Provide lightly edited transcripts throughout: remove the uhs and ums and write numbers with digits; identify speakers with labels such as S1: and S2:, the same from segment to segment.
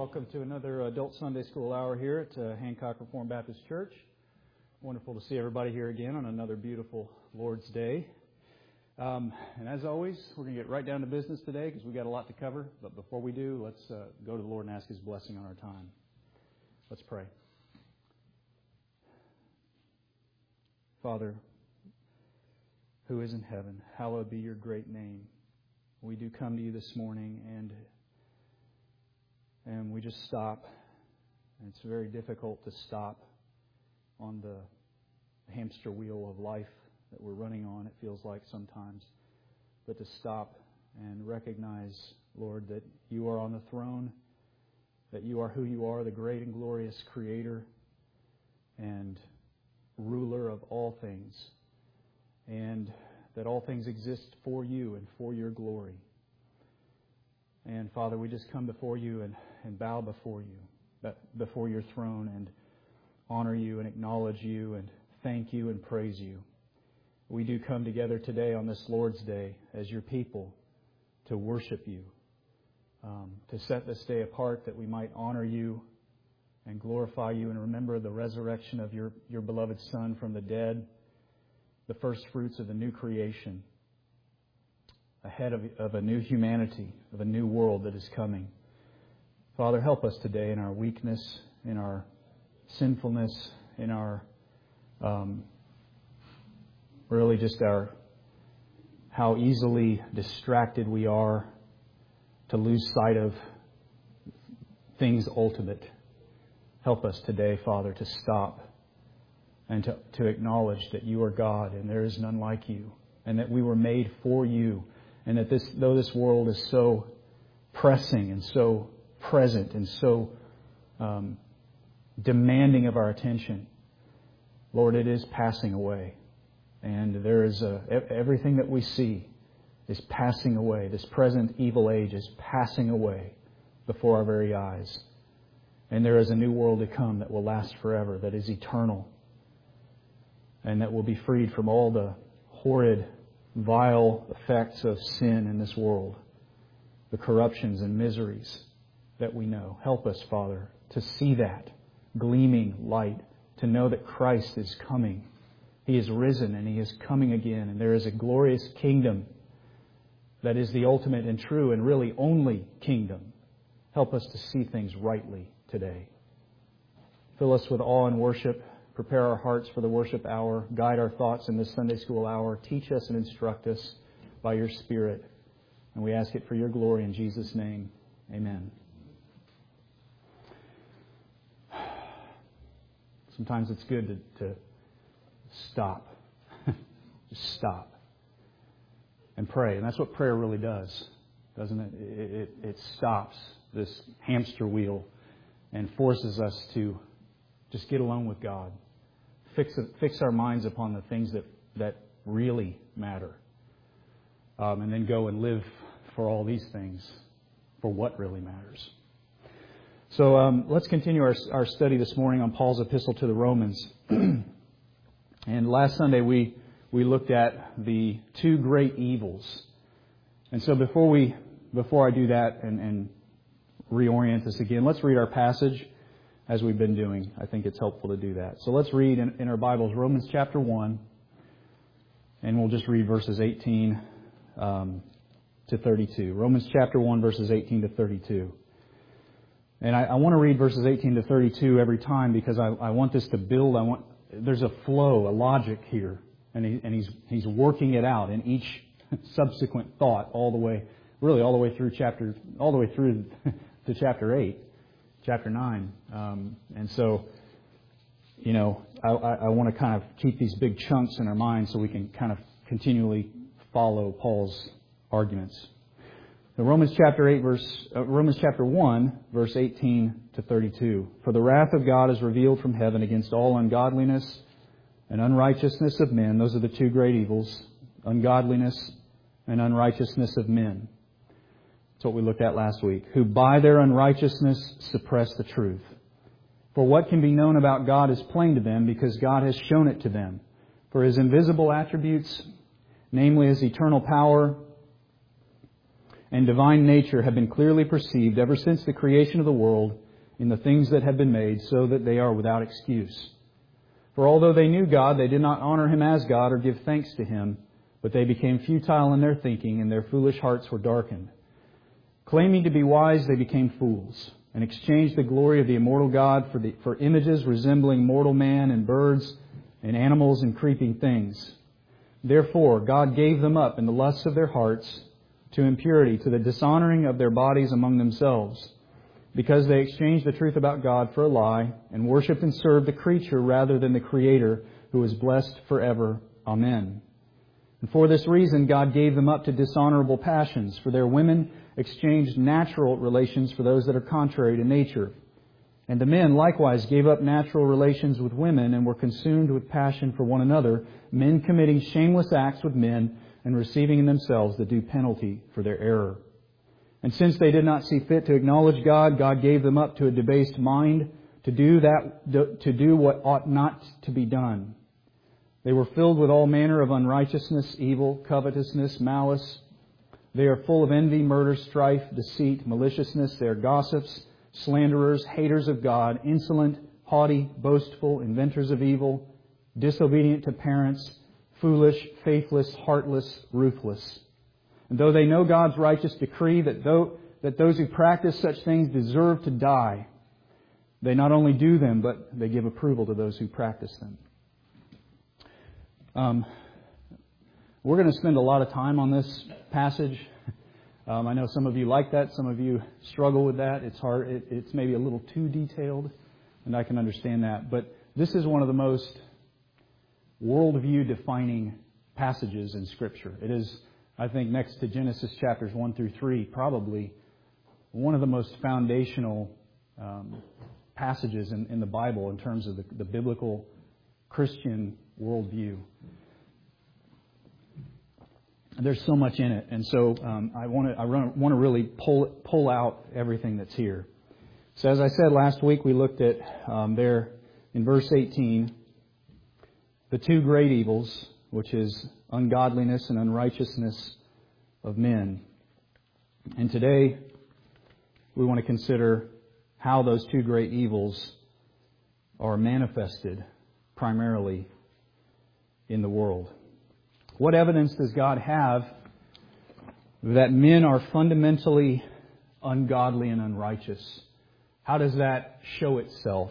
S1: welcome to another Adult Sunday School Hour here at Hancock Reformed Baptist Church. Wonderful to see everybody here again on another beautiful Lord's Day. And as always, we're going to get right down to business today because we've got a lot to cover. But before we do, let's go to the Lord and ask His blessing on our time. Let's pray. Father, who is in heaven, hallowed be your great name. We do come to you this morning and we just stop. And it's very difficult to stop on the hamster wheel of life that we're running on, it feels like sometimes. But to stop and recognize, Lord, that you are on the throne, that you are who you are, the great and glorious Creator and ruler of all things, and that all things exist for you and for your glory. And Father, we just come before you and bow before you, before your throne, and honor you and acknowledge you and thank you and praise you. We do come together today on this Lord's Day as your people to worship you, to set this day apart that we might honor you and glorify you and remember the resurrection of your beloved Son from the dead, the first fruits of the new creation, ahead of a new humanity, of a new world that is coming. Father, help us today in our weakness, in our sinfulness, in our really just how easily distracted we are to lose sight of things ultimate. Help us today, Father, to stop and to acknowledge that you are God and there is none like you, and that we were made for you, and that though this world is so pressing and so present and so demanding of our attention, Lord, it is passing away. And there is everything that we see is passing away. This present evil age is passing away before our very eyes. And there is a new world to come that will last forever, that is eternal, and that will be freed from all the horrid, vile effects of sin in this world, the corruptions and miseries that we know. Help us, Father, to see that gleaming light, to know that Christ is coming. He is risen and He is coming again, and there is a glorious kingdom that is the ultimate and true and really only kingdom. Help us to see things rightly today. Fill us with awe and worship. Prepare our hearts for the worship hour. Guide our thoughts in this Sunday school hour. Teach us and instruct us by your Spirit. And we ask it for your glory in Jesus' name. Amen. Sometimes it's good to stop. Just stop and pray. And that's what prayer really does, doesn't it? It stops this hamster wheel and forces us to just get alone with God. Fix our minds upon the things that really matter. And then go and live for all these things, for what really matters. So let's continue our study this morning on Paul's epistle to the Romans. And last Sunday we looked at the two great evils. And so before I do that and reorient us again, let's read our passage as we've been doing. I think it's helpful to do that. So let's read in our Bibles Romans chapter 1, and we'll just read verses 18 to 32. Romans chapter 1, verses 18 to 32. And I want to read verses 18 to 32 every time because I want this to build. There's a flow, a logic here, and he's working it out in each subsequent thought all the way through to chapter 8, chapter 9. And so, I want to kind of keep these big chunks in our minds so we can kind of continually follow Paul's arguments. So Romans chapter 1, verse 18 to 32. For the wrath of God is revealed from heaven against all ungodliness and unrighteousness of men. Those are the two great evils, ungodliness and unrighteousness of men. That's what we looked at last week. Who by their unrighteousness suppress the truth. For what can be known about God is plain to them because God has shown it to them. For His invisible attributes, namely His eternal power and divine nature have been clearly perceived ever since the creation of the world in the things that have been made, so that they are without excuse. For although they knew God, they did not honor Him as God or give thanks to Him, but they became futile in their thinking, and their foolish hearts were darkened. Claiming to be wise, they became fools, and exchanged the glory of the immortal God for images resembling mortal man and birds and animals and creeping things. Therefore, God gave them up in the lusts of their hearts to impurity, to the dishonoring of their bodies among themselves, because they exchanged the truth about God for a lie, and worshipped and served the creature rather than the Creator, who is blessed forever. Amen. And for this reason, God gave them up to dishonorable passions, for their women exchanged natural relations for those that are contrary to nature. And the men likewise gave up natural relations with women and were consumed with passion for one another, men committing shameless acts with men and receiving in themselves the due penalty for their error. And since they did not see fit to acknowledge God, God gave them up to a debased mind to do what ought not to be done. They were filled with all manner of unrighteousness, evil, covetousness, malice. They are full of envy, murder, strife, deceit, maliciousness. They are gossips, slanderers, haters of God, insolent, haughty, boastful, inventors of evil, disobedient to parents, foolish, faithless, heartless, ruthless. And though they know God's righteous decree that those who practice such things deserve to die, they not only do them, but they give approval to those who practice them. We're going to spend a lot of time on this passage. I know some of you like that. Some of you struggle with that. It's hard. It's maybe a little too detailed, and I can understand that. But this is one of the most worldview-defining passages in Scripture. It is, I think, next to Genesis chapters 1 through 3, probably one of the most foundational passages in the Bible in terms of the biblical Christian worldview. There's so much in it, and so I want to really pull out everything that's here. So as I said last week, we looked at there in verse 18 the two great evils, which is ungodliness and unrighteousness of men. And today we want to consider how those two great evils are manifested primarily in the world. What evidence does God have that men are fundamentally ungodly and unrighteous? How does that show itself?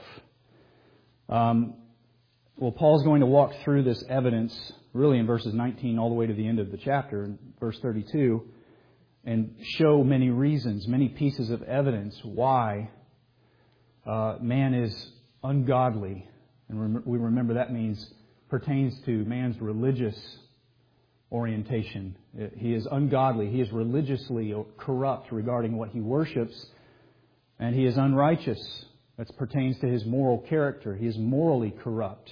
S1: Well, Paul's going to walk through this evidence really in verses 19 all the way to the end of the chapter, in verse 32, and show many reasons, many pieces of evidence why man is ungodly. And we remember that pertains to man's religious orientation. He is ungodly. He is religiously corrupt regarding what he worships, and he is unrighteous. That pertains to his moral character. He is morally corrupt.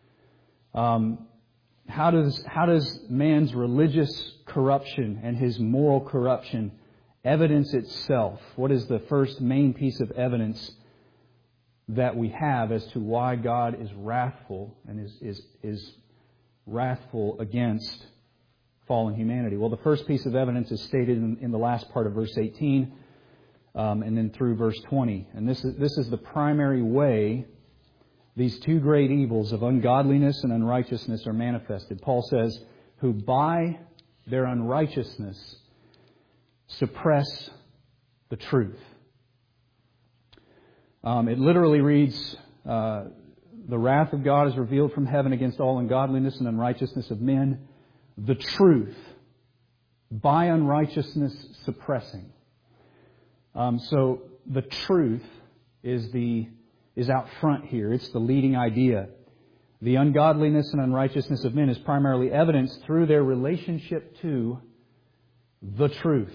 S1: How does man's religious corruption and his moral corruption evidence itself? What is the first main piece of evidence that we have as to why God is wrathful and is wrathful against fallen humanity? Well, the first piece of evidence is stated in the last part of verse 18 and then through verse 20. And this is the primary way these two great evils of ungodliness and unrighteousness are manifested. Paul says, who by their unrighteousness suppress the truth. It literally reads, the wrath of God is revealed from heaven against all ungodliness and unrighteousness of men. The truth by unrighteousness suppressing. So the truth is out front here. It's the leading idea. The ungodliness and unrighteousness of men is primarily evidenced through their relationship to the truth.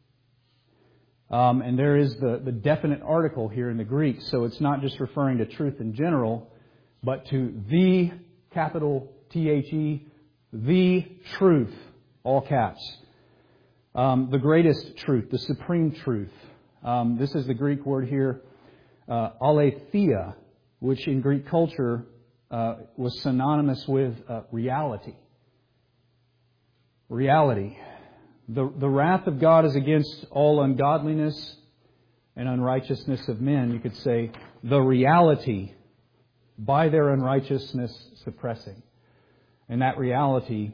S1: And there is the definite article here in the Greek, so it's not just referring to truth in general, but to the, capital T-H-E, the truth, all caps. The greatest truth, the supreme truth. This is the Greek word here, aletheia, which in Greek culture was synonymous with reality. Reality. The wrath of God is against all ungodliness and unrighteousness of men. You could say the reality by their unrighteousness suppressing. And that reality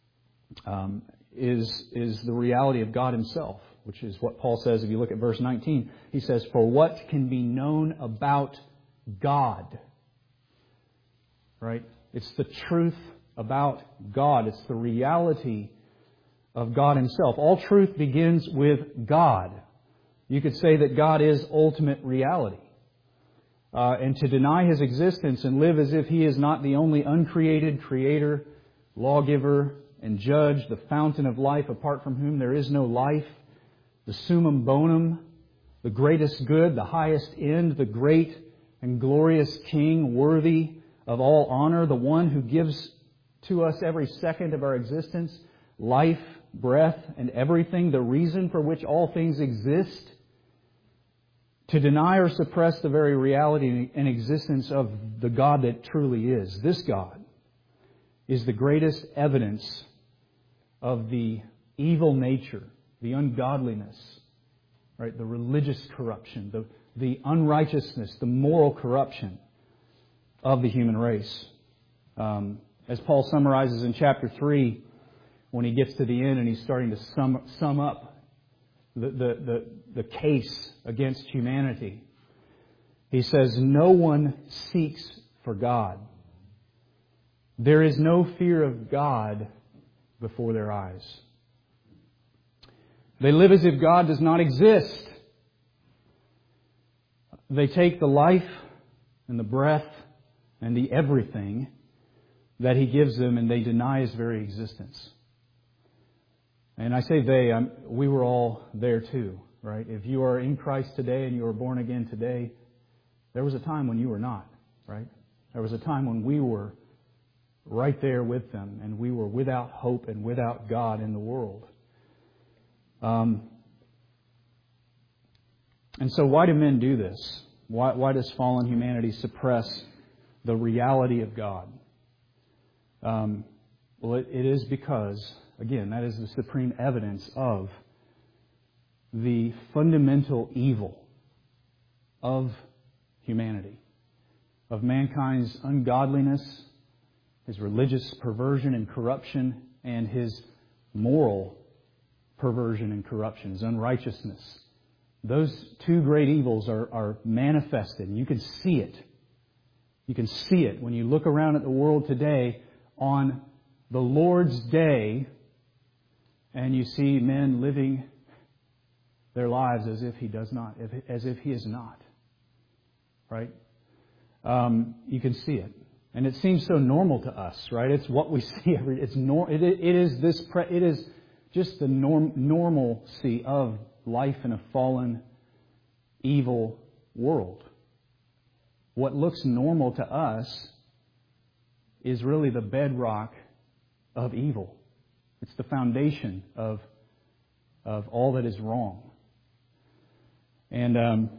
S1: is the reality of God Himself, which is what Paul says if you look at verse 19. He says, "For what can be known about God?" Right? It's the truth about God. It's the reality of God Himself. All truth begins with God. You could say that God is ultimate reality. And to deny His existence and live as if He is not the only uncreated Creator, lawgiver, and judge, the fountain of life apart from whom there is no life, the summum bonum, the greatest good, the highest end, the great and glorious King, worthy of all honor, the one who gives to us every second of our existence life, breath, and everything, the reason for which all things exist. To deny or suppress the very reality and existence of the God that truly is, this God, is the greatest evidence of the evil nature, the ungodliness, right? The religious corruption, the unrighteousness, the moral corruption of the human race. As Paul summarizes in chapter 3, when he gets to the end and he's starting to sum up the case against humanity, he says, "No one seeks for God. There is no fear of God before their eyes. They live as if God does not exist. They take the life and the breath and the everything that He gives them, and they deny His very existence." And I say they, we were all there too, right? If you are in Christ today and you are born again today, there was a time when you were not, right? There was a time when we were right there with them, and we were without hope and without God in the world. And so why do men do this? Why does fallen humanity suppress the reality of God? Well, it is because, again, that is the supreme evidence of the fundamental evil of humanity, of mankind's ungodliness, his religious perversion and corruption, and his moral perversion and corruption, his unrighteousness. Those two great evils are manifested. You can see it. You can see it when you look around at the world today on the Lord's day, and you see men living their lives as if He does not, as if He is not. Right? You can see it, and it seems so normal to us. Right? It's what we see every. It is just the normalcy of life in a fallen, evil world. What looks normal to us is really the bedrock of evil. It's the foundation of all that is wrong. And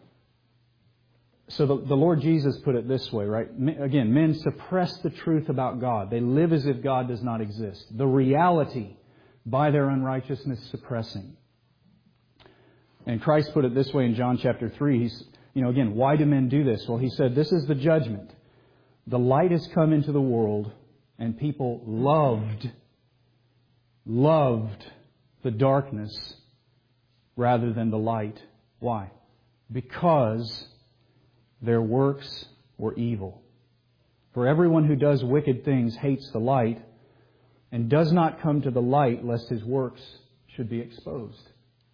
S1: so the Lord Jesus put it this way, right? Again, men suppress the truth about God. They live as if God does not exist. The reality by their unrighteousness suppressing. And Christ put it this way in John chapter 3. He's, again, why do men do this? Well, He said, this is the judgment. The light has come into the world, and people loved the darkness rather than the light. Why? Because their works were evil. For everyone who does wicked things hates the light and does not come to the light lest his works should be exposed.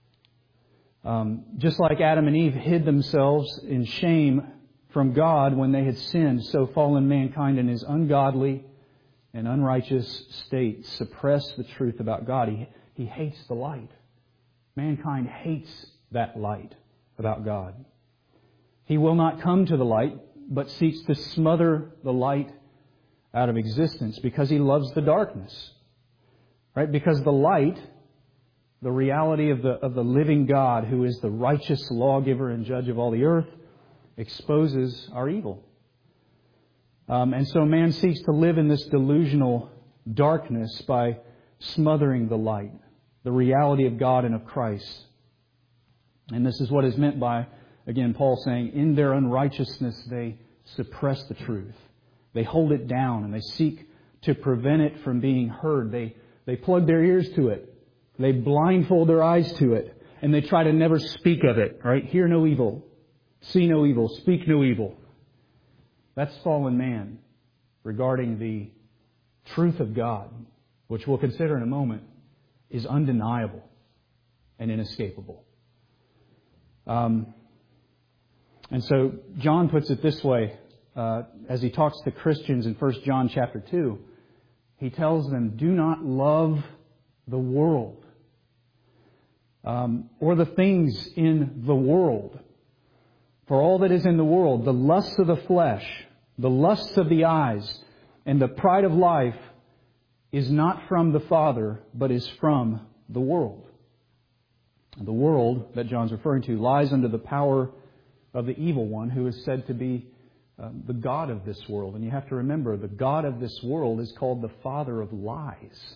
S1: Just like Adam and Eve hid themselves in shame from God when they had sinned, so fallen mankind in his ungodly and unrighteous state suppressed the truth about God. He hates the light. Mankind hates that light about God. He will not come to the light, but seeks to smother the light out of existence because he loves the darkness. Right? Because the light, the reality of the living God, who is the righteous lawgiver and judge of all the earth, exposes our evil. And so man seeks to live in this delusional darkness by smothering the light. the reality of God and of Christ. And this is what is meant by, again, Paul saying, in their unrighteousness they suppress the truth. They hold it down and they seek to prevent it from being heard. They plug their ears to it. They blindfold their eyes to it. And they try to never speak of it. Right? Hear no evil. See no evil. Speak no evil. That's fallen man regarding the truth of God, which we'll consider in a moment, is undeniable and inescapable. And so John puts it this way, as he talks to Christians in 1 John chapter 2. He tells them, do not love the world or the things in the world. For all that is in the world, the lusts of the flesh, the lusts of the eyes, and the pride of life is not from the Father, but is from the world. The world that John's referring to lies under the power of the evil one, who is said to be the God of this world. And you have to remember, the God of this world is called the father of lies.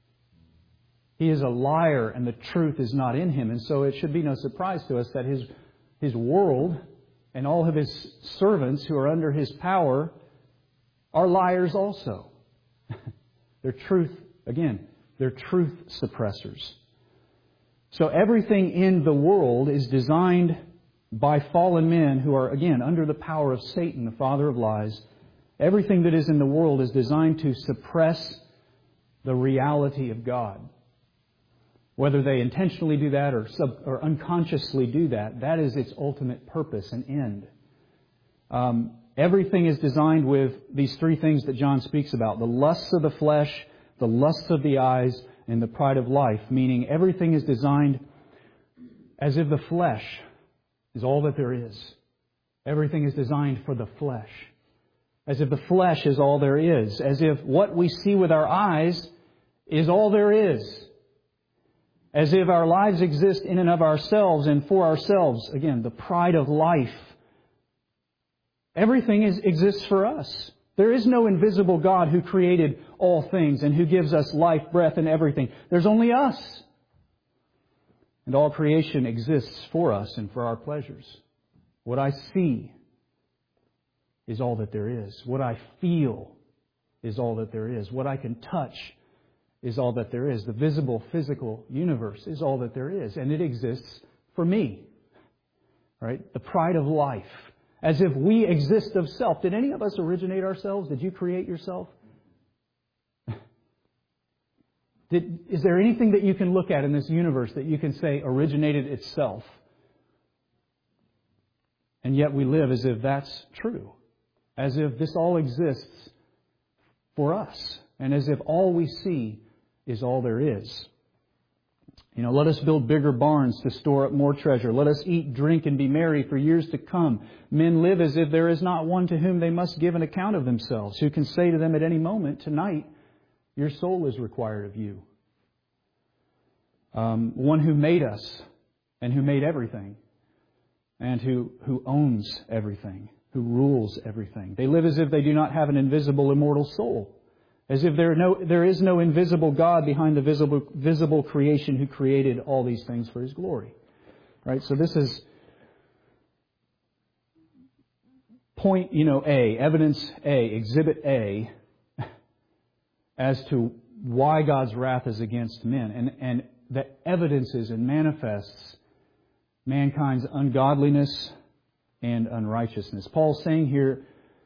S1: He is a liar, and the truth is not in him. And so it should be no surprise to us that his world and all of his servants who are under his power are liars also. They're truth suppressors. So everything in the world is designed by fallen men who are, again, under the power of Satan, the father of lies. Everything that is in the world is designed to suppress the reality of God. Whether they intentionally do that or unconsciously do that, that is its ultimate purpose and end. Everything is designed with these three things that John speaks about. The lusts of the flesh, the lusts of the eyes, and the pride of life. Meaning everything is designed as if the flesh is all that there is. Everything is designed for the flesh. As if the flesh is all there is. As if what we see with our eyes is all there is. As if our lives exist in and of ourselves and for ourselves. Again, the pride of life. Everything exists for us. There is no invisible God who created all things and who gives us life, breath, and everything. There's only us. And all creation exists for us and for our pleasures. What I see is all that there is. What I feel is all that there is. What I can touch is all that there is. The visible, physical universe is all that there is. And it exists for me. Right? The pride of life. As if we exist of self. Did any of us originate ourselves? Did you create yourself? Is there anything that you can look at in this universe that you can say originated itself? And yet we live as if that's true. As if this all exists for us. And as if all we see is all there is. Let us build bigger barns to store up more treasure. Let us eat, drink, and be merry for years to come. Men live as if there is not one to whom they must give an account of themselves, who can say to them at any moment, tonight, your soul is required of you. One who made us and who made everything and who owns everything, who rules everything. They live as if they do not have an invisible, immortal soul. As if there is no invisible God behind the visible creation who created all these things for His glory. Right? So this is point, A, evidence A, exhibit A, as to why God's wrath is against men. And that evidences and manifests mankind's ungodliness and unrighteousness. Paul's saying here,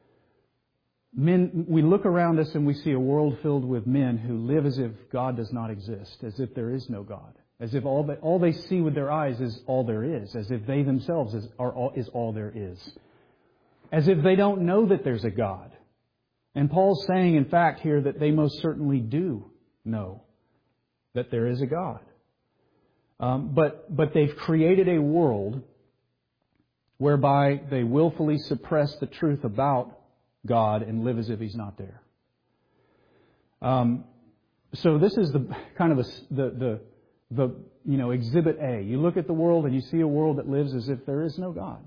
S1: we look around us and we see a world filled with men who live as if God does not exist, as if there is no God, as if all they see with their eyes is all there is, as if they themselves is all there is, as if they don't know that there's a God. And Paul's saying, in fact, here that they most certainly do know that there is a God. But they've created a world whereby they willfully suppress the truth about God and live as if He's not there. So this is the kind of the exhibit A. You look at the world and you see a world that lives as if there is no God.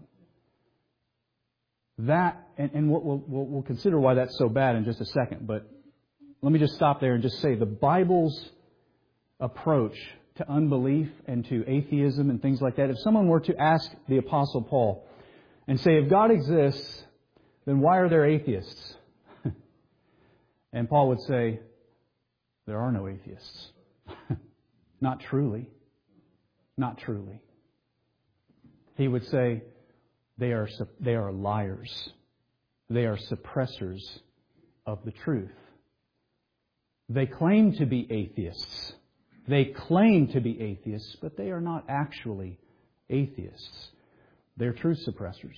S1: That and we'll consider why that's so bad in just a second. But let me just stop there and just say the Bible's approach to unbelief and to atheism and things like that, if someone were to ask the Apostle Paul and say, if God exists, then why are there atheists? And Paul would say, there are no atheists. Not truly. Not truly. He would say, they are liars. They are suppressors of the truth. They claim to be atheists. They claim to be atheists, but they are not actually atheists. They're truth suppressors.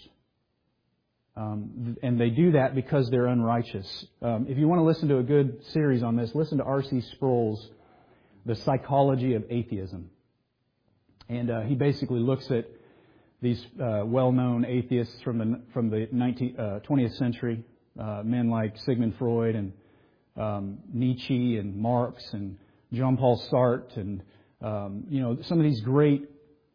S1: And they do that because they're unrighteous. If you want to listen to a good series on this, listen to R.C. Sproul's The Psychology of Atheism. And he basically looks at these well-known atheists from the 20th century, men like Sigmund Freud and Nietzsche and Marx and Jean-Paul Sartre and some of these great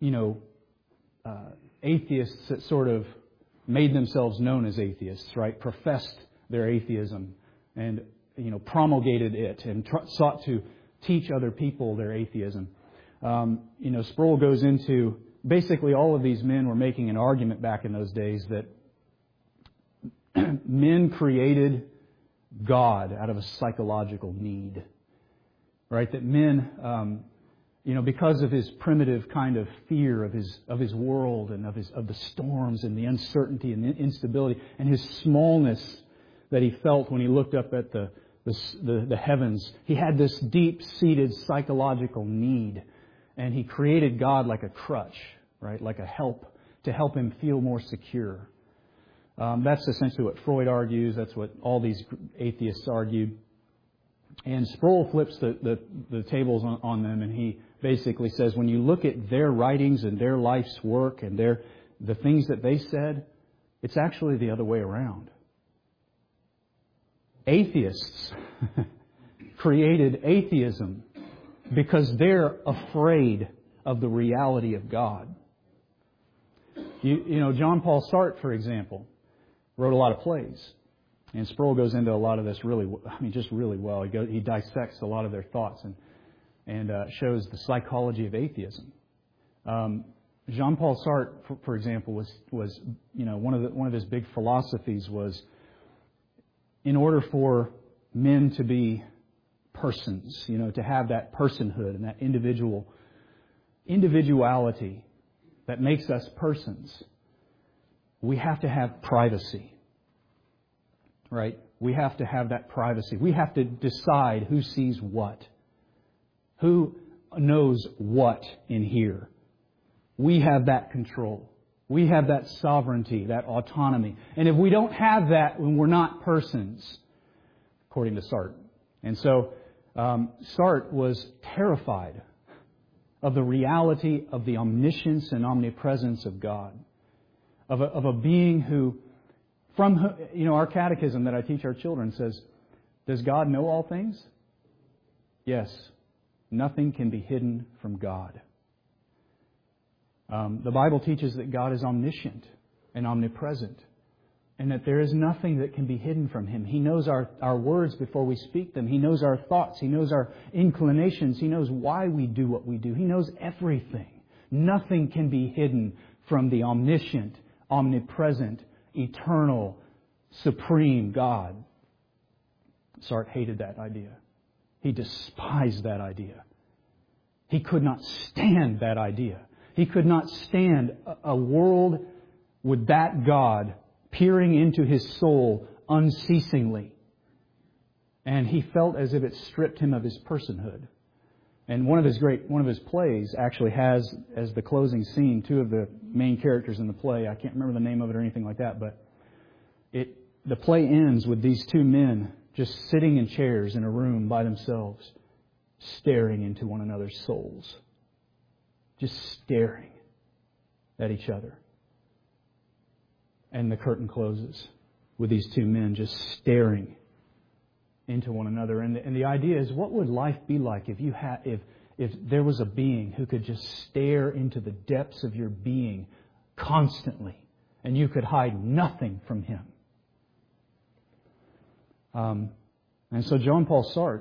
S1: atheists that sort of made themselves known as atheists, right? Professed their atheism and promulgated it and sought to teach other people their atheism. Sproul goes into basically all of these men were making an argument back in those days that men created God out of a psychological need, right? That men, because of his primitive kind of fear of his world and of the storms and the uncertainty and the instability and his smallness that he felt when he looked up at the heavens, he had this deep-seated psychological need. And he created God like a crutch, right? Like a help to help him feel more secure. That's essentially what Freud argues. That's what all these atheists argued. And Sproul flips the tables on them, and he basically says, when you look at their writings and their life's work and the things that they said, it's actually the other way around. Atheists created atheism because they're afraid of the reality of God. John Paul Sartre, for example, wrote a lot of plays. And Sproul goes into a lot of this really well. He dissects a lot of their thoughts and shows the psychology of atheism. Jean-Paul Sartre, for example, was one of his big philosophies was, in order for men to be persons, to have that personhood and that individuality that makes us persons, we have to have privacy. Right? We have to have that privacy. We have to decide who sees what. Who knows what in here. We have that control. We have that sovereignty, that autonomy. And if we don't have that, then we're not persons, according to Sartre. And so Sartre was terrified of the reality of the omniscience and omnipresence of God. Of a being who, our catechism that I teach our children says, does God know all things? Yes. Nothing can be hidden from God. The Bible teaches that God is omniscient and omnipresent, and that there is nothing that can be hidden from Him. He knows our words before we speak them. He knows our thoughts. He knows our inclinations. He knows why we do what we do. He knows everything. Nothing can be hidden from the omniscient, omnipresent, eternal, supreme God. Sartre hated that idea. He despised that idea. He could not stand that idea. He could not stand a world with that God peering into his soul unceasingly. And he felt as if it stripped him of his personhood. And one of his plays actually has, as the closing scene, two of the main characters in the play. I can't remember the name of it or anything like that, but the play ends with these two men just sitting in chairs in a room by themselves, staring into one another's souls. Just staring at each other. And the curtain closes with these two men just staring into one another. And the idea is, what would life be like if there was a being who could just stare into the depths of your being constantly, and you could hide nothing from Him? And so Jean-Paul Sartre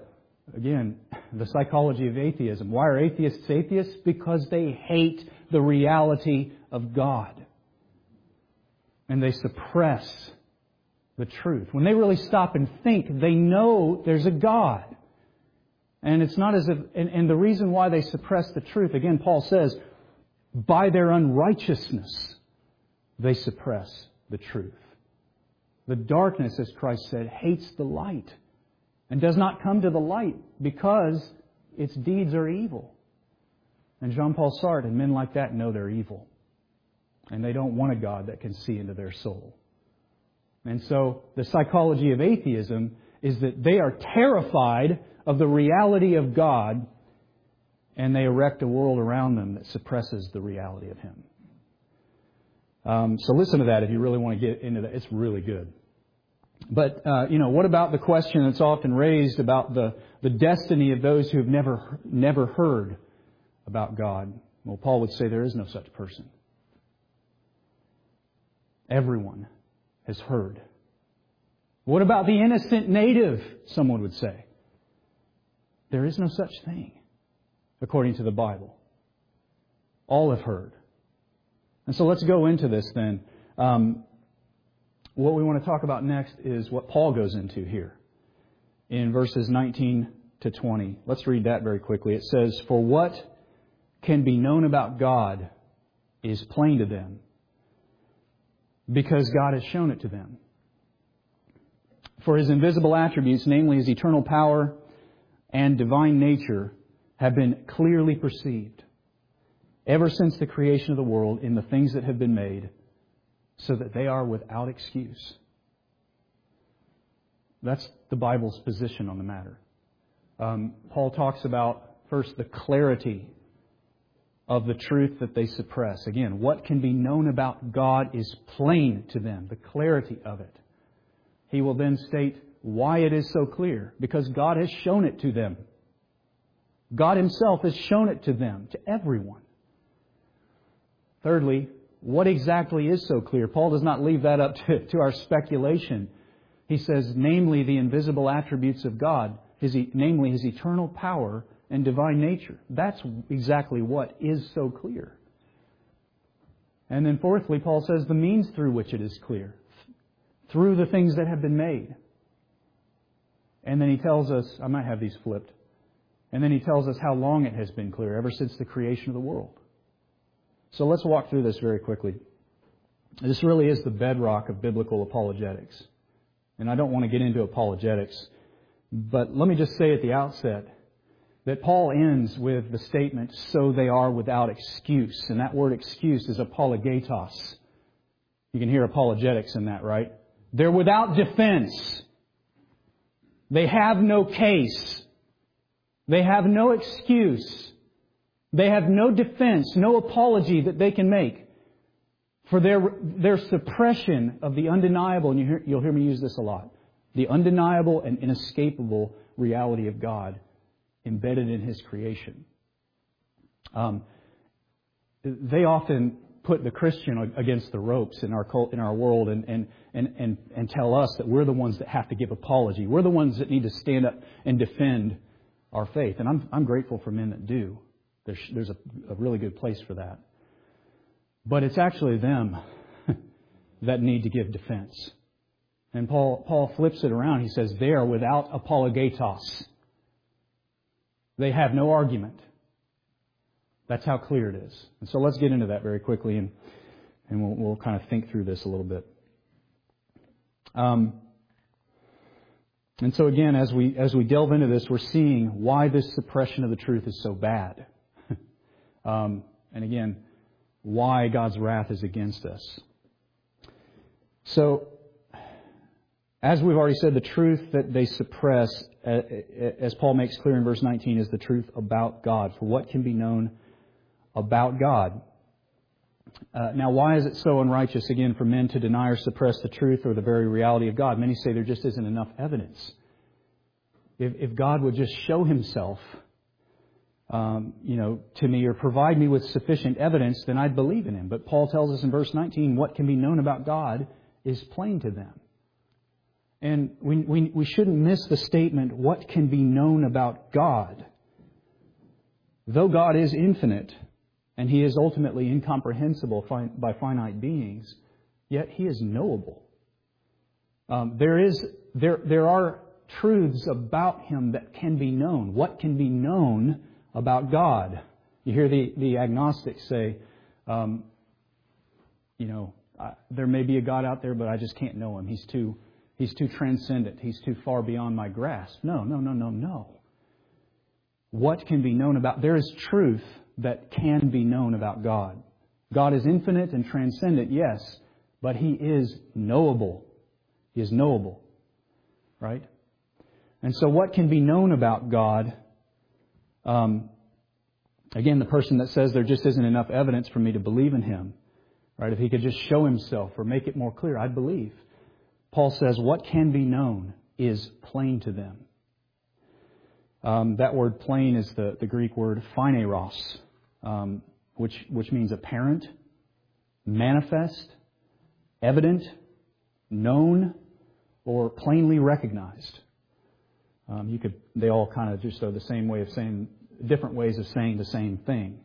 S1: Again, the psychology of atheism. Why are atheists atheists? Because they hate the reality of God. And they suppress the truth. When they really stop and think, they know there's a God. And it's not as if, and the reason why they suppress the truth, again, Paul says, by their unrighteousness, they suppress the truth. The darkness, as Christ said, hates the light and does not come to the light because its deeds are evil. And Jean-Paul Sartre and men like that know they're evil. And they don't want a God that can see into their soul. And so the psychology of atheism is that they are terrified of the reality of God, and they erect a world around them that suppresses the reality of Him. So listen to that if you really want to get into that. It's really good. But, what about the question that's often raised about the destiny of those who have never heard about God? Well, Paul would say there is no such person. Everyone has heard. What about the innocent native? Someone would say. There is no such thing, according to the Bible. All have heard. And so let's go into this then. What we want to talk about next is what Paul goes into here in verses 19 to 20. Let's read that very quickly. It says, "For what can be known about God is plain to them, because God has shown it to them. For His invisible attributes, namely His eternal power and divine nature, have been clearly perceived ever since the creation of the world in the things that have been made, so that they are without excuse." That's the Bible's position on the matter. Paul talks about, first, the clarity of the truth that they suppress. Again, what can be known about God is plain to them, the clarity of it. He will then state why it is so clear, because God has shown it to them. God Himself has shown it to them, to everyone. Thirdly, what exactly is so clear? Paul does not leave that up to our speculation. He says, namely, the invisible attributes of God, namely His eternal power and divine nature. That's exactly what is so clear. And then fourthly, Paul says the means through which it is clear. Through the things that have been made. And then he tells us, I might have these flipped. And then he tells us how long it has been clear, ever since the creation of the world. So let's walk through this very quickly. This really is the bedrock of biblical apologetics. And I don't want to get into apologetics, but let me just say at the outset that Paul ends with the statement, "so they are without excuse." And that word excuse is apologetos. You can hear apologetics in that, right? They're without defense. They have no case. They have no excuse. They have no defense, no apology that they can make for their suppression of the undeniable, and you'll hear me use this a lot, the undeniable and inescapable reality of God embedded in His creation. They often put the Christian against the ropes in our world and tell us that we're the ones that have to give apology. We're the ones that need to stand up and defend our faith. And I'm grateful for men that do. There's a really good place for that. But it's actually them that need to give defense. And Paul flips it around. He says, they are without apologetos. They have no argument. That's how clear it is. And so let's get into that very quickly, and we'll kind of think through this a little bit. And so again, as we delve into this, we're seeing why this suppression of the truth is so bad. And again, why God's wrath is against us. So, as we've already said, the truth that they suppress, as Paul makes clear in verse 19, is the truth about God. For what can be known about God? Now, why is it so unrighteous, again, for men to deny or suppress the truth or the very reality of God? Many say there just isn't enough evidence. If God would just show Himself, to me or provide me with sufficient evidence, then I'd believe in Him. But Paul tells us in verse 19, what can be known about God is plain to them. And we shouldn't miss the statement, what can be known about God? Though God is infinite, and He is ultimately incomprehensible by finite beings, yet He is knowable. There are truths about Him that can be known. What can be known about God? You hear the agnostics say, there may be a God out there, but I just can't know Him. He's too transcendent. He's too far beyond my grasp. No. What can be known about? There is truth that can be known about God. God is infinite and transcendent, yes, but He is knowable. He is knowable, right? And so what can be known about God? Again, the person that says there just isn't enough evidence for me to believe in Him, right? If He could just show Himself or make it more clear, I'd believe. Paul says what can be known is plain to them. That word plain is the Greek word phaineros, which means apparent, manifest, evident, known, or plainly recognized. They all kind of just are the same way of saying, different ways of saying the same thing.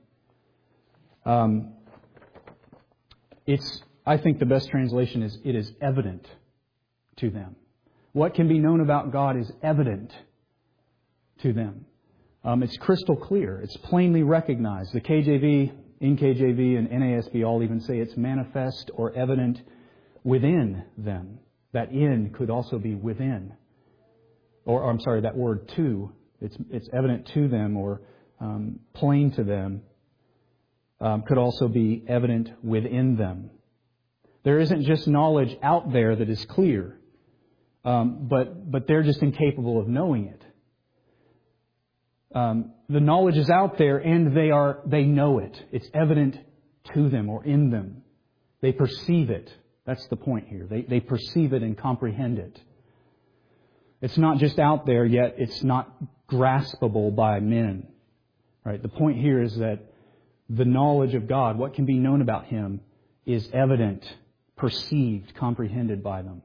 S1: I think the best translation is, it is evident to them. What can be known about God is evident to them. It's crystal clear. It's plainly recognized. The KJV, NKJV, and NASB all even say it's manifest or evident within them. That in could also be within. That word to. It's evident to them or plain to them. Could also be evident within them. There isn't just knowledge out there that is clear, but they're just incapable of knowing it. The knowledge is out there and they know it. It's evident to them or in them. They perceive it. That's the point here. They perceive it and comprehend it. It's not just out there, yet it's not graspable by men. Right? The point here is that the knowledge of God, what can be known about Him, is evident, perceived, comprehended by them.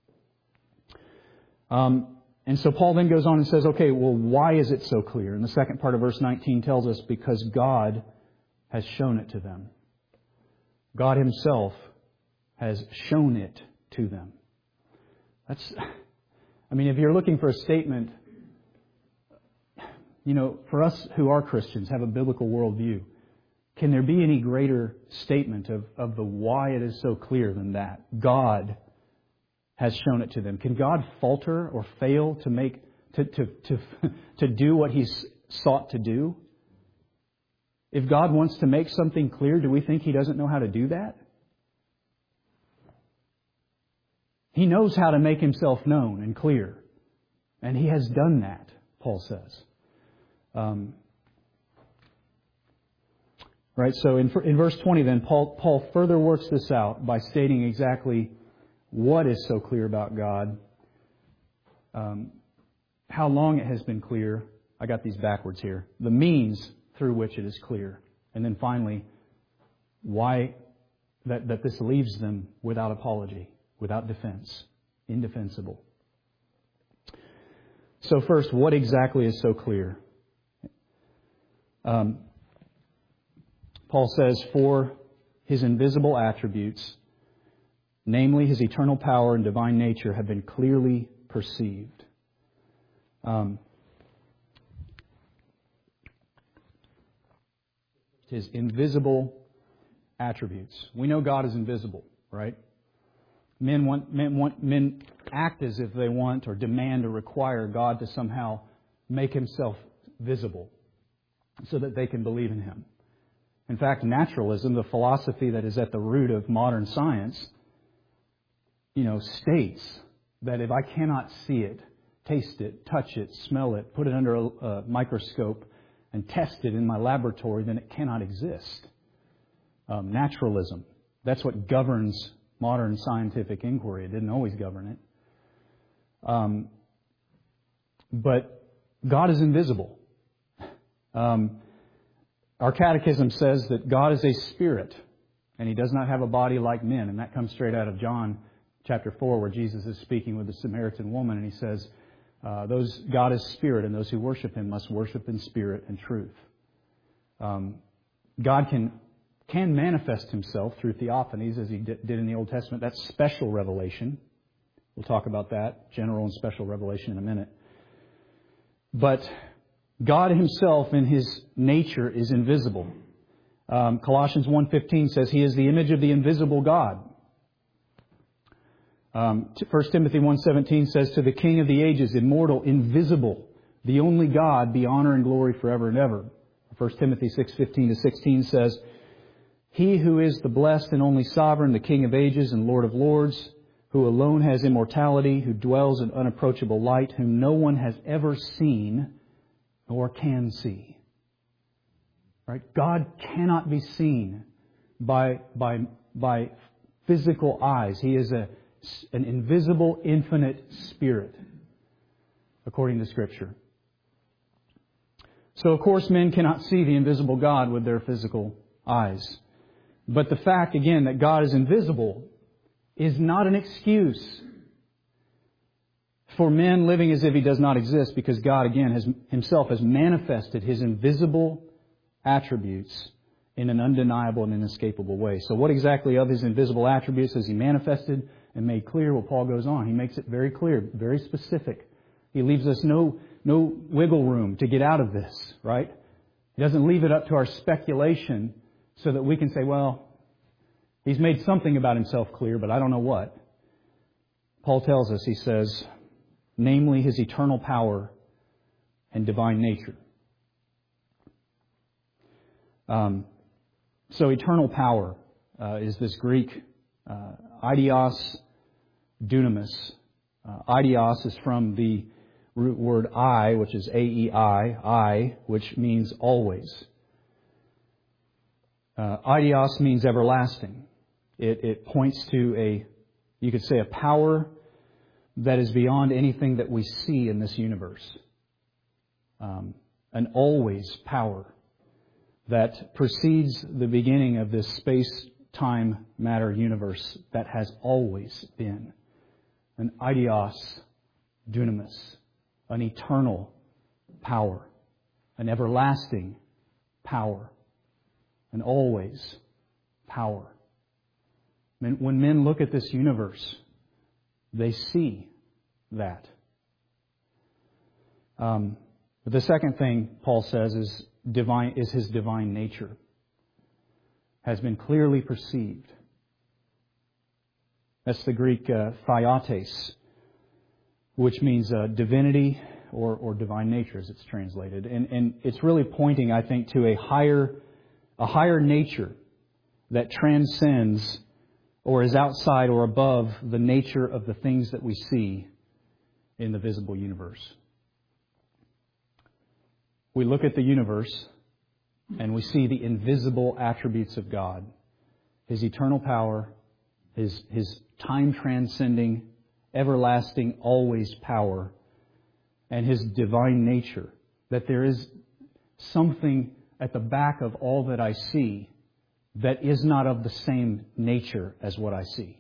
S1: And so Paul then goes on and says, okay, well, why is it so clear? And the second part of verse 19 tells us, because God has shown it to them. God Himself has shown it to them. If you're looking for a statement, for us who are Christians, have a biblical worldview, can there be any greater statement of the why it is so clear than that? God has shown it to them. Can God falter or fail to do what He's sought to do? If God wants to make something clear, do we think He doesn't know how to do that? He knows how to make Himself known and clear. And He has done that, Paul says. Right, so in verse 20 then, Paul further works this out by stating exactly what is so clear about God, how long it has been clear. I got these backwards here. The means through which it is clear. And then finally, why that this leaves them without apology, without defense, indefensible. So first, what exactly is so clear? Paul says, for His invisible attributes, namely His eternal power and divine nature, have been clearly perceived. His invisible attributes. We know God is invisible, right? Men act as if they want or demand or require God to somehow make Himself visible so that they can believe in Him. In fact, naturalism, the philosophy that is at the root of modern science, states that if I cannot see it, taste it, touch it, smell it, put it under a microscope and test it in my laboratory, then it cannot exist. Naturalism. That's what governs modern scientific inquiry. It didn't always govern it. But God is invisible. Our catechism says that God is a spirit, and He does not have a body like men, and that comes straight out of John chapter 4, where Jesus is speaking with the Samaritan woman, and He says, God is spirit, and those who worship Him must worship in spirit and truth. God can manifest Himself through theophanies, as He did in the Old Testament. That's special revelation. We'll talk about that, general and special revelation, in a minute. But God Himself in His nature is invisible. Colossians 1:15 says He is the image of the invisible God. 1 Timothy 1:17 says, to the King of the ages, immortal, invisible, the only God, be honor and glory forever and ever. 1 Timothy 6:15-16 says, He who is the blessed and only sovereign, the King of ages and Lord of lords, who alone has immortality, who dwells in unapproachable light, whom no one has ever seen nor can see. Right? God cannot be seen by physical eyes. He is an invisible, infinite spirit, according to Scripture. So, of course, men cannot see the invisible God with their physical eyes. But the fact, again, that God is invisible is not an excuse for men living as if He does not exist, because God, again, Himself has manifested His invisible attributes in an undeniable and inescapable way. So what exactly of His invisible attributes has He manifested and made clear? Well, Paul goes on. He makes it very clear, very specific. He leaves us no wiggle room to get out of this, right? He doesn't leave it up to our speculation so that we can say, well, He's made something about Himself clear, but I don't know what. Paul tells us, he says, namely His eternal power and divine nature. So eternal power is this Greek eidios dunamis. Eidios is from the root word I, which is A-E-I, which means always. Eidios means everlasting. It points to you could say, a power that is beyond anything that we see in this universe. An always power that precedes the beginning of this space-time matter universe that has always been. An eidios dunamis, an eternal power, an everlasting power, an always power. When men look at this universe, they see that. But the second thing Paul says is His divine nature has been clearly perceived. That's the Greek theotes, which means divinity or divine nature, as it's translated. And it's really pointing, I think, to a higher nature that transcends or is outside or above the nature of the things that we see in the visible universe. We look at the universe and we see the invisible attributes of God. His eternal power, His time-transcending, everlasting, always power, and His divine nature. That there is something at the back of all that I see that is not of the same nature as what I see.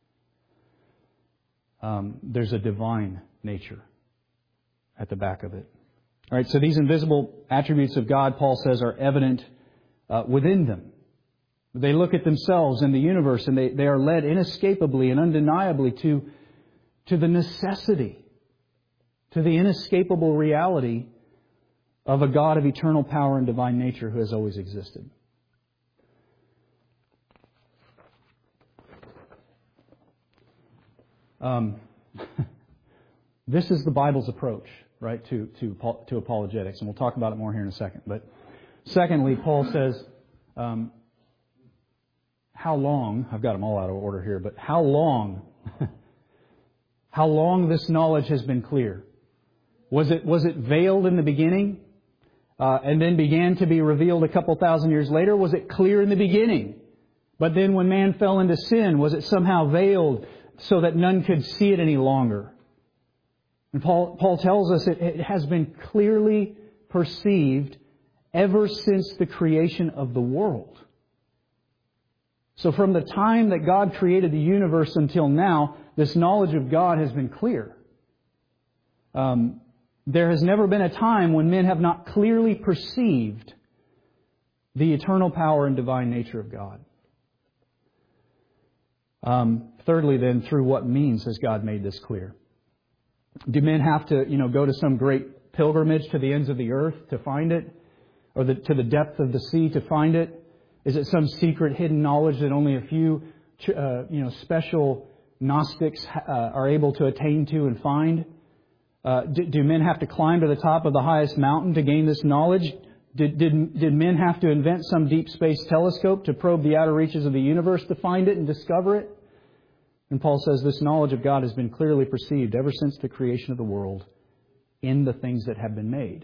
S1: There's a divine nature at the back of it. All right, so these invisible attributes of God, Paul says, are evident within them. They look at themselves in the universe, and they are led inescapably and undeniably to the necessity, to the inescapable reality of a God of eternal power and divine nature who has always existed. This is the Bible's approach, right, to apologetics, and we'll talk about it more here in a second. But secondly, Paul says, how long, I've got them all out of order here, but how long this knowledge has been clear? Was it veiled in the beginning, and then began to be revealed a couple thousand years later? Was it clear in the beginning? But then when man fell into sin, was it somehow veiled so that none could see it any longer? And Paul tells us it has been clearly perceived ever since the creation of the world. So from the time that God created the universe until now, this knowledge of God has been clear. There has never been a time when men have not clearly perceived the eternal power and divine nature of God. Thirdly, then, through what means has God made this clear? Do men have to, go to some great pilgrimage to the ends of the earth to find it? Or to the depth of the sea to find it? Is it some secret hidden knowledge that only a few, special Gnostics are able to attain to and find? Do men have to climb to the top of the highest mountain to gain this knowledge? Did men have to invent some deep space telescope to probe the outer reaches of the universe to find it and discover it? And Paul says this knowledge of God has been clearly perceived ever since the creation of the world in the things that have been made.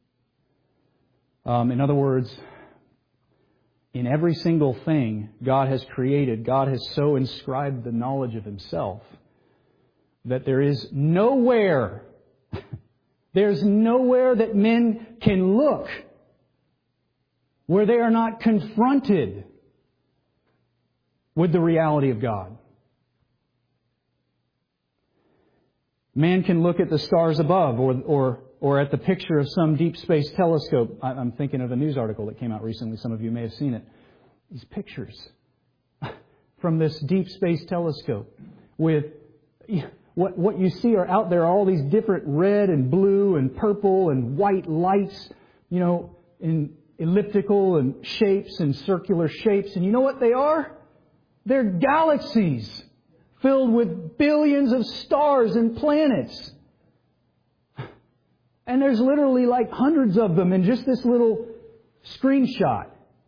S1: In other words, in every single thing God has created, God has so inscribed the knowledge of Himself that there's nowhere that men can look where they are not confronted with the reality of God. Man can look at the stars above or at the picture of some deep space telescope. I'm thinking of a news article that came out recently. Some of you may have seen it. These pictures from this deep space telescope with what you see are out there, all these different red and blue and purple and white lights, in elliptical and shapes and circular shapes. And you know what they are? They're galaxies filled with billions of stars and planets. And there's literally like hundreds of them in just this little screenshot.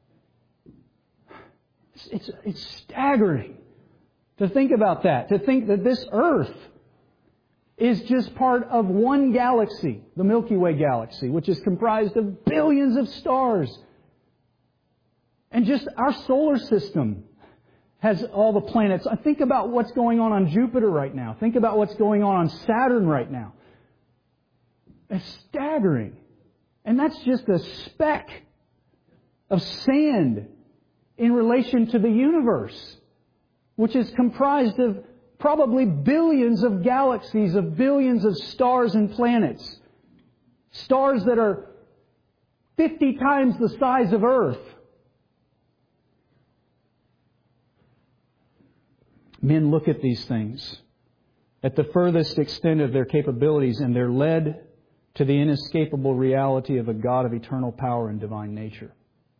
S1: It's staggering to think about that. To think that this Earth is just part of one galaxy, the Milky Way galaxy, which is comprised of billions of stars. And just our solar system has all the planets. Think about what's going on Jupiter right now. Think about what's going on Saturn right now. It's staggering. And that's just a speck of sand in relation to the universe, which is comprised of probably billions of galaxies, of billions of stars and planets. Stars that are 50 times the size of Earth. Men look at these things at the furthest extent of their capabilities, and they're led to the inescapable reality of a God of eternal power and divine nature.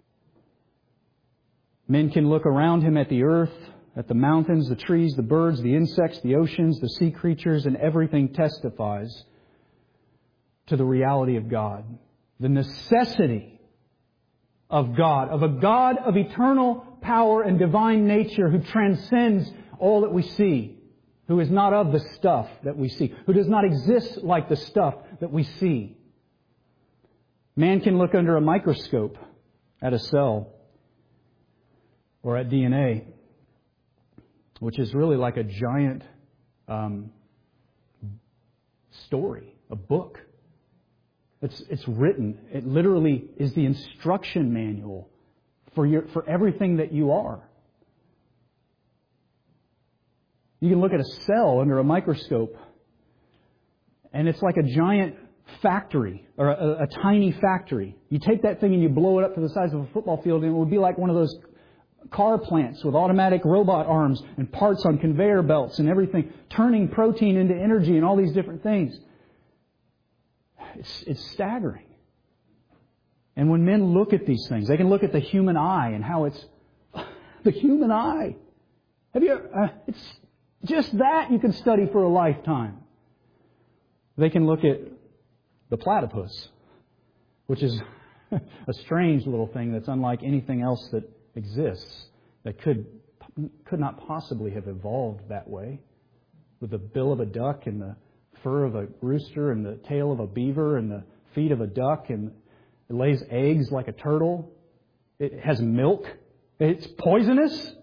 S1: Men can look around Him at the earth, at the mountains, the trees, the birds, the insects, the oceans, the sea creatures, and everything testifies to the reality of God. The necessity of God, of a God of eternal power and divine nature who transcends all that we see, who is not of the stuff that we see, who does not exist like the stuff that we see. Man can look under a microscope at a cell or at DNA, which is really like a giant story, a book. It's written. It literally is the instruction manual for everything that you are. You can look at a cell under a microscope, and it's like a giant factory, or a tiny factory. You take that thing and you blow it up to the size of a football field, and it would be like one of those car plants with automatic robot arms and parts on conveyor belts and everything, turning protein into energy and all these different things. It's staggering. And when men look at these things, they can look at the human eye and how it's the human eye. It's just that you can study for a lifetime. They can look at the platypus, which is a strange little thing that's unlike anything else that exists, that could not possibly have evolved that way, with the bill of a duck and the fur of a rooster and the tail of a beaver and the feet of a duck, and it lays eggs like a turtle. It has milk. It's poisonous.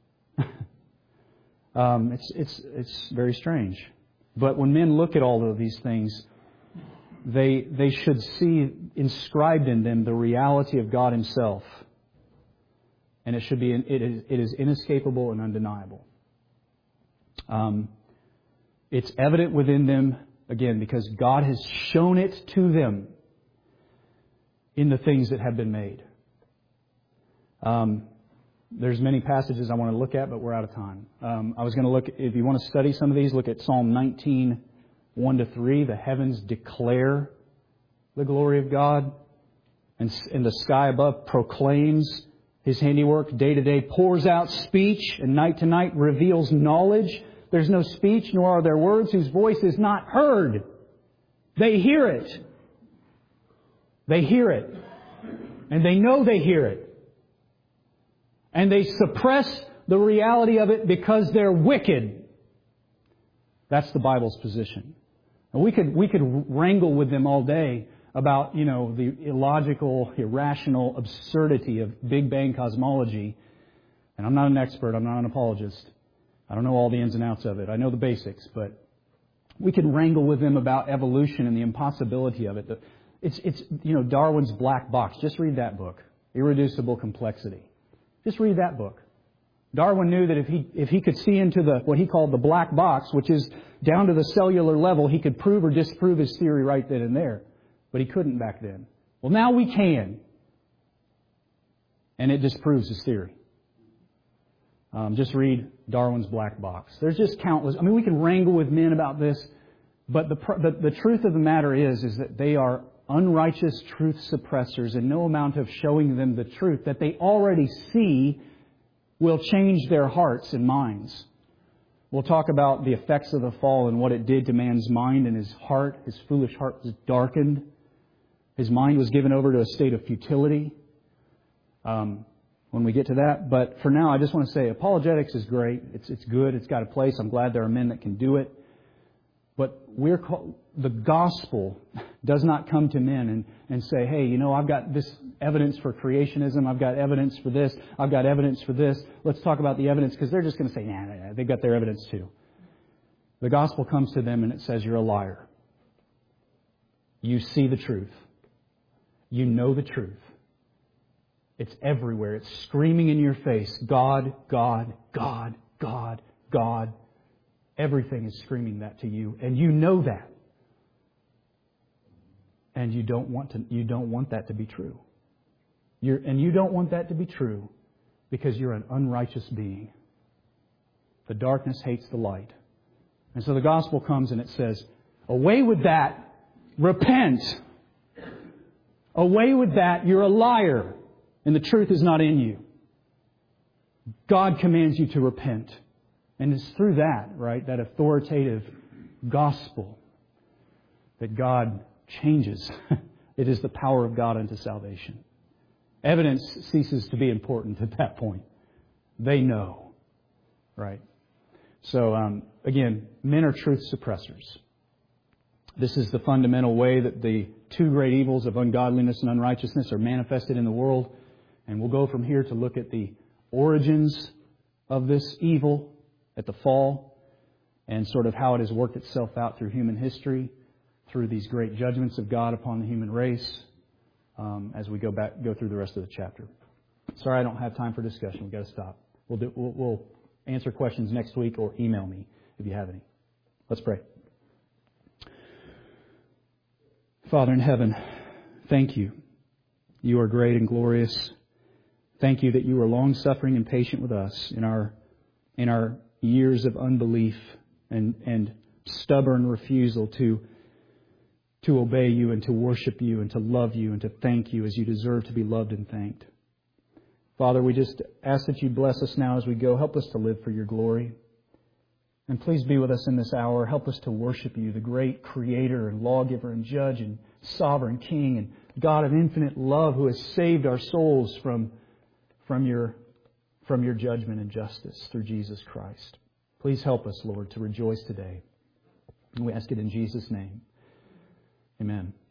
S1: It's very strange. But when men look at all of these things, they should see inscribed in them the reality of God Himself. And it is inescapable and undeniable. It's evident within them, again, because God has shown it to them in the things that have been made. There's many passages I want to look at, but we're out of time. I was going to look, if you want to study some of these, look at Psalm 19, 1-3. The heavens declare the glory of God, and the sky above proclaims His handiwork. Day to day pours out speech, and night to night reveals knowledge. There's no speech, nor are there words whose voice is not heard. They hear it. They hear it. And they know they hear it. And they suppress the reality of it because they're wicked. That's the Bible's position. And we could wrangle with them all day about, the illogical, irrational absurdity of Big Bang cosmology. And I'm not an expert. I'm not an apologist. I don't know all the ins and outs of it. I know the basics, but we could wrangle with them about evolution and the impossibility of it. It's Darwin's black box. Just read that book, Irreducible Complexity. Just read that book. Darwin knew that if he could see into what he called the black box, which is down to the cellular level, he could prove or disprove his theory right then and there. But he couldn't back then. Well, now we can. And it disproves his theory. Just read Darwin's black box. There's just countless. We can wrangle with men about this, but the truth of the matter is that they are unrighteous truth suppressors, and no amount of showing them the truth that they already see will change their hearts and minds. We'll talk about the effects of the fall and what it did to man's mind and his heart. His foolish heart was darkened. His mind was given over to a state of futility. When we get to that. But for now, I just want to say apologetics is great. It's good. It's got a place. I'm glad there are men that can do it. But the gospel does not come to men and say, hey, I've got this evidence for creationism. I've got evidence for this. I've got evidence for this. Let's talk about the evidence, because they're just going to say, nah, they've got their evidence too. The gospel comes to them and it says, you're a liar. You see the truth. You know the truth. It's everywhere. It's screaming in your face. God, God, God, God, God. Everything is screaming that to you, and you know that. And you don't want that to be true. You don't want that to be true because you're an unrighteous being. The darkness hates the light. And so the gospel comes and it says, away with that, repent. Away with that, you're a liar. And the truth is not in you. God commands you to repent. And it's through that, right, that authoritative gospel, that God changes. It is the power of God unto salvation. Evidence ceases to be important at that point. They know, right? So, again, men are truth suppressors. This is the fundamental way that the two great evils of ungodliness and unrighteousness are manifested in the world. And we'll go from here to look at the origins of this evil at the fall and sort of how it has worked itself out through human history, through these great judgments of God upon the human race, as we go through the rest of the chapter. Sorry, I don't have time for discussion. We've got to stop. We'll answer questions next week or email me if you have any. Let's pray. Father in heaven, thank you. You are great and glorious. Thank you that you are long-suffering and patient with us in our years of unbelief and stubborn refusal to obey you and to worship you and to love you and to thank you as you deserve to be loved and thanked. Father, we just ask that you bless us now as we go. Help us to live for your glory. And please be with us in this hour. Help us to worship you, the great Creator and Lawgiver and Judge and Sovereign King and God of infinite love who has saved our souls from your judgment and justice through Jesus Christ. Please help us, Lord, to rejoice today. And we ask it in Jesus' name. Amen.